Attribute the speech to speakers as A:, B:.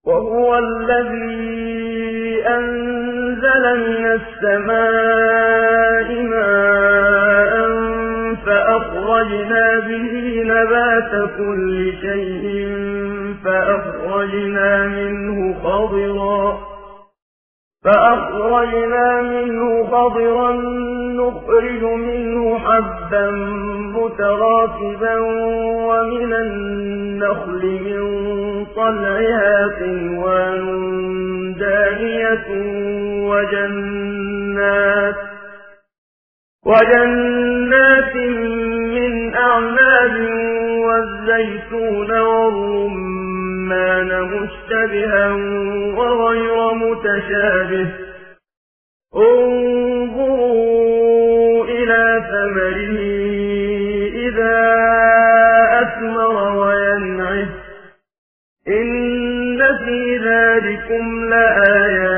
A: وهو الذي أنزل من السماء ماء فأخرجنا به نبات كل شيء فأخرجنا منه خضرا نخرج منه حبا متراكبا ومن النخل من طلعها قنوان دانية وجنات من أعناب والزيتون والرمان مشتبها وغير متشابه انظروا إلى ثمره إذا أثمر وينعه إن في ذلكم لآيات